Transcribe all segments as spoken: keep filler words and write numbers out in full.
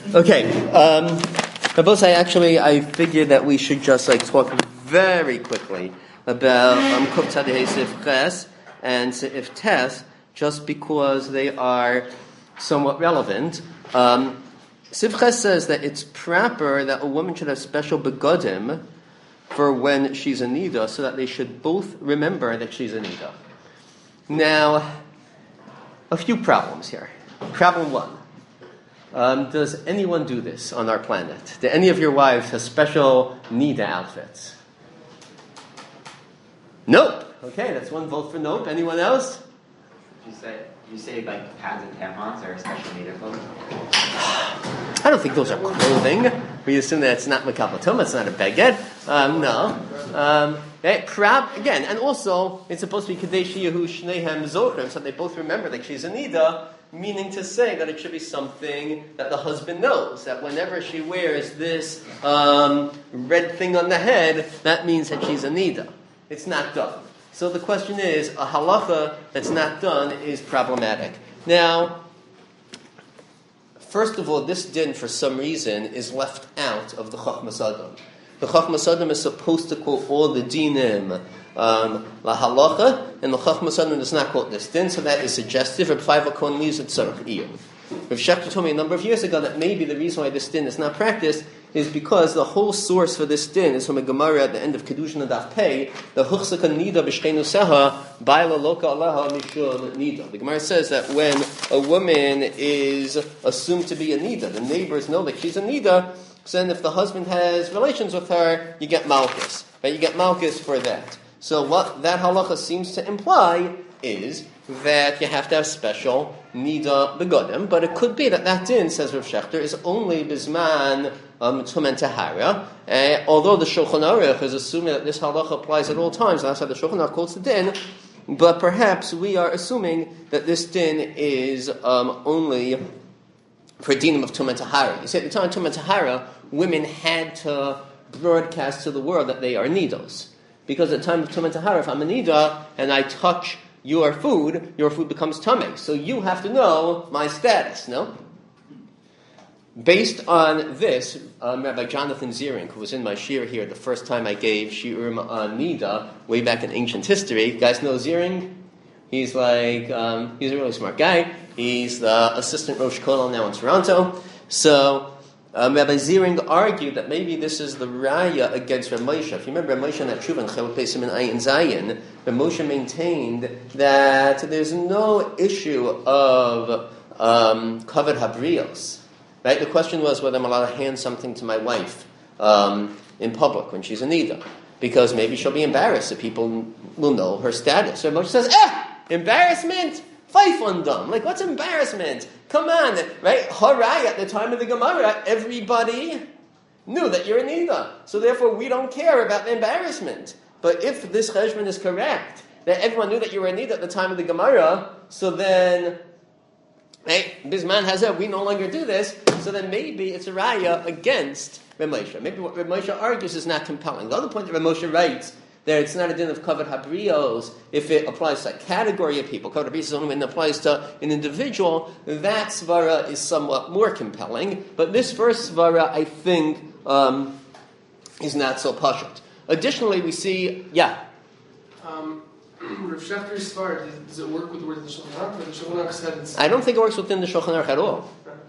Okay, um, both I actually, I figured that we should just like talk very quickly about um, Kuf Tzadeh Sif Ches and Sif Tes, just because they are somewhat relevant. Um, Sif Ches says that it's proper that a woman should have special begodim for when she's a nida, so that they should both remember that she's a nida. Now, a few problems here. Problem one. Um, does anyone do this on our planet? Do any of your wives have special nida outfits? Nope. Okay, that's one vote for nope. Anyone else? You say you say like pads and tampons are special nida clothing? I don't think those are clothing. We assume that it's not mekapatum, it's not a beged. Um, no. Um, hey, prob- again, and also it's supposed to be kadesh yehu shnehem zochrim, so they both remember that she's a nida. Meaning to say that it should be something that the husband knows, that whenever she wears this um, red thing on the head, that means that she's a nida. It's not done. So the question is, a halacha that's not done is problematic. Now, first of all, this din, for some reason, is left out of the Chachmas Adam. The Chachmas Adam is supposed to quote all the dinim, Um, la halacha, and the Chachmas Adam does not quote this din, so that is suggestive. Reb Chayva Cohen leaves it tzarich iyun. Reb Shechter told me a number of years ago that maybe the reason why this din is not practiced is because the whole source for this din is from a Gemara at the end of Kedushin and Daf Pei, the Huchsaka Nida b'shchenu seha, ba'ila loka alaha mishul nida. The Gemara says that when a woman is assumed to be a nida, the neighbors know that she's a nida, so then if the husband has relations with her, you get malchus. Right? You get malchus for that. So what that halacha seems to imply is that you have to have special nida begodim, but it could be that that din, says Rav Shechter, is only bisman um, tum and tahara, uh, although the Shulchan Aruch is assuming that this halacha applies at all times, and that's how the Shulchan Aruch quotes the din, but perhaps we are assuming that this din is um, only for dinim of tum and tahara. You see, at the time of tum and tahara, women had to broadcast to the world that they are nidos. Because at the time of Tum and Tahara, if I'm a nida and I touch your food, your food becomes tamei. So you have to know my status, no? Based on this, um, Rabbi Jonathan Ziering, who was in my shiur here the first time I gave shiurim on nida, way back in ancient history. You guys know Ziering? He's like, um, he's a really smart guy. He's the assistant Rosh Kollel now in Toronto. So, Um, Rabbi Ziering argued that maybe this is the raya against Rav Moshe. If you remember Rav Moshe in that Shuvah, Chelek Pesim and Ayin Zayin, Rav Moshe maintained that there's no issue of um, kavod habrios. Right? The question was whether I'm allowed to hand something to my wife um, in public when she's a nida, because maybe she'll be embarrassed if people will know her status. So Rav Moshe says, eh, embarrassment? Fife undone. Like, what's embarrassment? Come on, right? Harai, at the time of the Gemara, everybody knew that you're a nida. So therefore, we don't care about the embarrassment. But if this cheshbon is correct, that everyone knew that you were a nida at the time of the Gemara, so then, hey, Bisman has said, we no longer do this, so then maybe it's a raya against Rav Moshe. Maybe what Rav Moshe argues is not compelling. The other point that Rav Moshe writes, there, it's not a din of kavod habrios if it applies to a category of people. Kavod habrios is only when it applies to an individual. That svara is somewhat more compelling, but this first svara, I think, um, is not so pashut. Additionally, we see, yeah. Um, Rav Shechter's svara, does it work with the word of the Shulchan Aruch? The Shulchan Aruch said it's... I don't think it works within the Shulchan Aruch at all.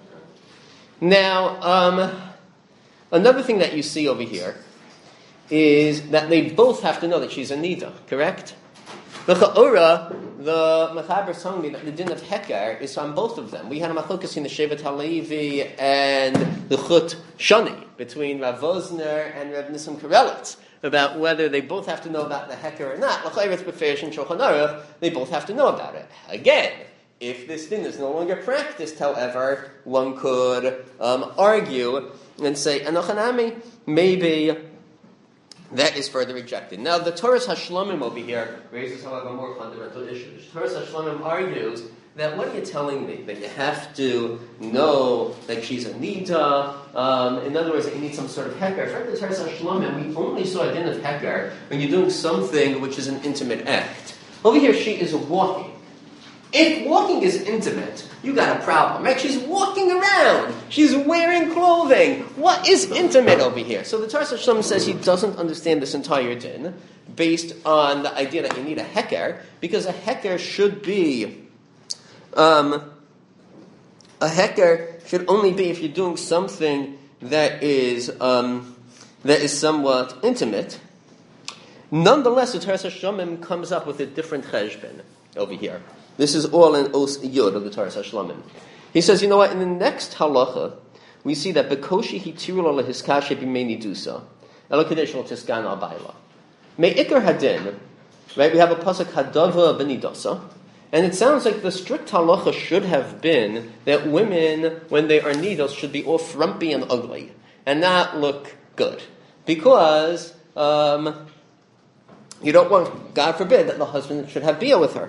Now, um, another thing that you see over here is that they both have to know that she's a nida, correct? The Cha'ura, the Mechaber is telling me that the din of Heker is on both of them. We had a machlokas in the Shevet HaLevi and the Chut Shani, between Rav Vosner and Rav Nissim Karelitz, about whether they both have to know about the Heker or not. L'chayretz b'feish and Shulchan Aruch, they both have to know about it. Again, if this din is no longer practiced, however, one could um, argue and say, Anochanami, maybe that is further rejected. Now, the Toras HaShlomim over here raises, however, more fundamental issues. Toras HaShlomim argues that what are you telling me? That you have to know that she's a nida? Um, in other words, that you need some sort of heker. For the Toras HaShlomim, we only saw a din of heker when you're doing something which is an intimate act. Over here, she is walking. If walking is intimate, you got a problem, right? She's walking around. She's wearing clothing. What is intimate over here? So the Toras Hashem says he doesn't understand this entire din based on the idea that you need a heker, because a heker should be, um, a heker should only be if you're doing something that is, um, that is somewhat intimate. Nonetheless, the Toras Hashem comes up with a different cheshbon over here. This is all in Os Yud of the Toras Hashlamim. He says, you know what, in the next halacha, we see that Bekoshi hitiru lo lehiskashe b'mei nidusa, elo kadesh lo tiskan al baila. Me'ikar hadin, right, we have a pasuk hadava b'nidasa, and it sounds like the strict halacha should have been that women, when they are nidos, should be all frumpy and ugly, and not look good. Because um, you don't want, God forbid, that the husband should have bia with her.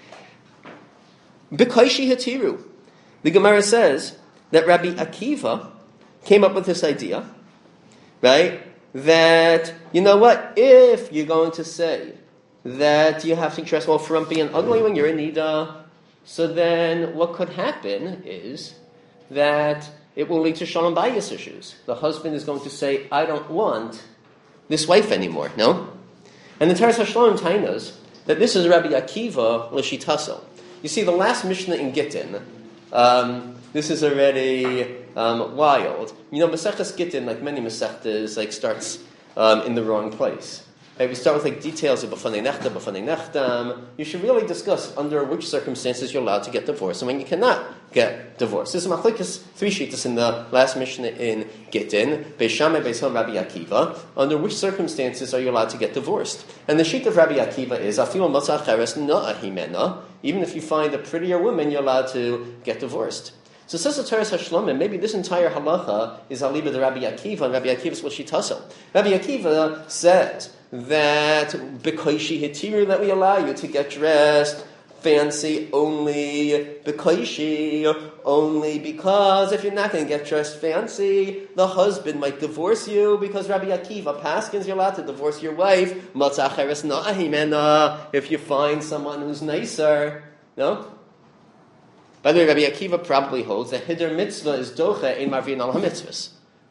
B'kaishi hatiru. The Gemara says that Rabbi Akiva came up with this idea, right? That, you know what, if you're going to say that you have to dress all frumpy and ugly when you're in Nida, so then what could happen is that it will lead to shalom bayis issues. The husband is going to say, I don't want this wife anymore, no? And the Toras Hashlamim tainas that this is Rabbi Akiva l'shitaso. You see, the last Mishnah in Gittin, um, this is already um, wild. You know, Maseches Gittin, like many Masechtas, like starts um, in the wrong place. Right? We start with like details of B'fanei Nechta, B'fanei Nechtam. You should really discuss under which circumstances you're allowed to get divorced and when you cannot get divorced. This is Machlekes, three shittas in the last Mishnah in Gittin, Beis Shammai, Beis Hillel, Rabbi Akiva. Under which circumstances are you allowed to get divorced? And the sheet of Rabbi Akiva is, Afilu Matzah Cheres Na'a Himena. Even if you find a prettier woman, you're allowed to get divorced. So says the Toras Hashlamim, maybe this entire halacha is aliba de Rabbi Akiva, and Rabbi Akiva is what she tassel. Rabbi Akiva said that b'koishi hitiru, that we allow you to get dressed fancy only b'koishi, only because if you're not going to get dressed fancy, the husband might divorce you, because Rabbi Akiva paskins you're allowed to divorce your wife, matzah cheres na'ahimena, if you find someone who's nicer. No? By the way, Rabbi Akiva probably holds that hider mitzvah is doche ein marvin al ha-mitzvahs.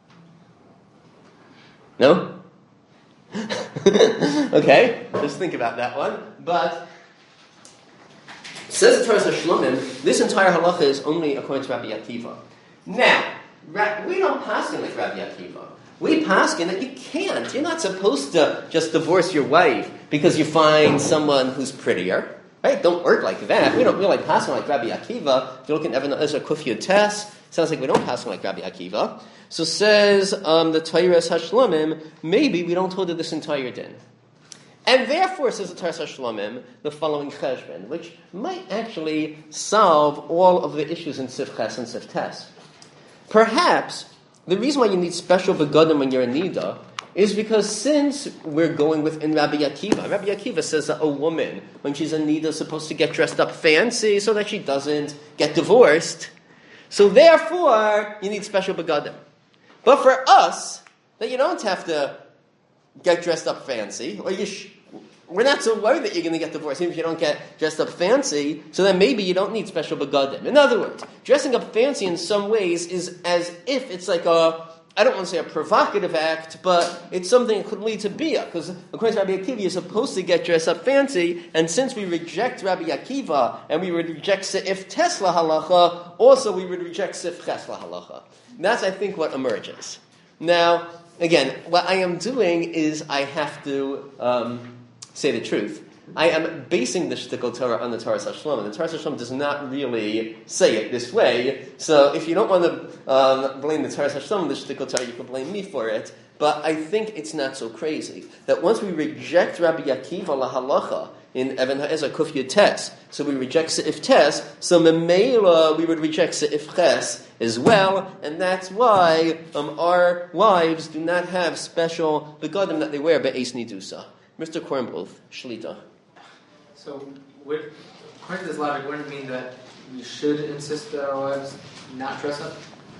No? Okay, just think about that one. But says the Toras Hashlamim, this entire halacha is only according to Rabbi Akiva. Now, we don't paskin like Rabbi Akiva. We paskin that you can't. You're not supposed to just divorce your wife because you find someone who's prettier. Right? Don't work like that. We don't really pass on like Rabbi Akiva. If you look at Evan Ezra Kufiyud Tess, sounds like we don't pass on like Rabbi Akiva. So says um, the Toras Hashlamim, maybe we don't hold to this entire din. And therefore, says the Toras Hashlamim, the following cheshbon, which might actually solve all of the issues in Sif Ches and Sif Tes. Perhaps the reason why you need special begadim when you're in Nida is because since we're going within Rabbi Akiva, Rabbi Akiva says that a woman, when she's in Nida, is supposed to get dressed up fancy so that she doesn't get divorced. So therefore, you need special begadim. But for us, that you don't have to get dressed up fancy, or you sh- we're not so worried that you're going to get divorced even if you don't get dressed up fancy, so then maybe you don't need special begadim. In other words, dressing up fancy in some ways is as if it's like a, I don't want to say a provocative act, but it's something that could lead to bia, because according to Rabbi Akiva, you're supposed to get dressed up fancy, and since we reject Rabbi Akiva, and we would reject Se'if Tesla halacha, also we would reject Se'if Chesla halacha. That's, I think, what emerges. Now, again, what I am doing is I have to um, say the truth. I am basing the Shtickle Torah on the Toras Hashlamim. The Toras Hashlamim does not really say it this way. So if you don't want to um, blame the Toras Hashlamim, the Shtickle Torah, you can blame me for it. But I think it's not so crazy that once we reject Rabbi Akiva lahalacha in Even HaEzer Kufiyud Tes, so we reject Se'if Tes, so Memela we would reject Se'if Ches as well, and that's why um, our wives do not have special begadim that they wear be'es nidusa. Mister Kornbluth, Shlita. So, would, according to this logic, wouldn't it mean that we should insist that our wives not dress up?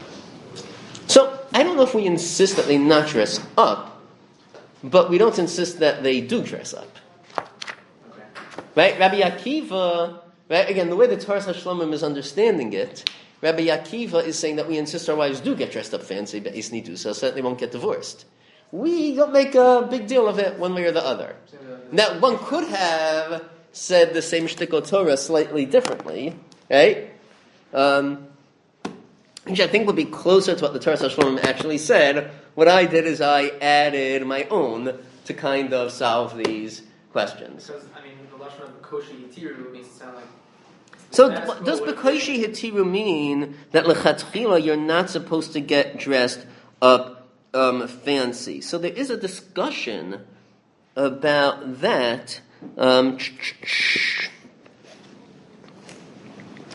So, I don't know if we insist that they not dress up, but we don't insist that they do dress up. Okay. Right? Rabbi Akiva, Rabbi Right? Again, the way the Toras HaShlomim is understanding it, Rabbi Akiva is saying that we insist our wives do get dressed up fancy, but Isnidu, so that they won't get divorced. We don't make a big deal of it one way or the other. Now, one could have said the same shtickle Torah slightly differently, right? Um, which I think would be closer to what the Toras HaShlomim actually said. What I did is I added my own to kind of solve these questions. Because, I mean, the lashon of Bekoshi Yitiru makes it sound like... So th- does Bekoshi Hitiru mean that lechatchila you're not supposed to get dressed up um, fancy? So there is a discussion about that. Um,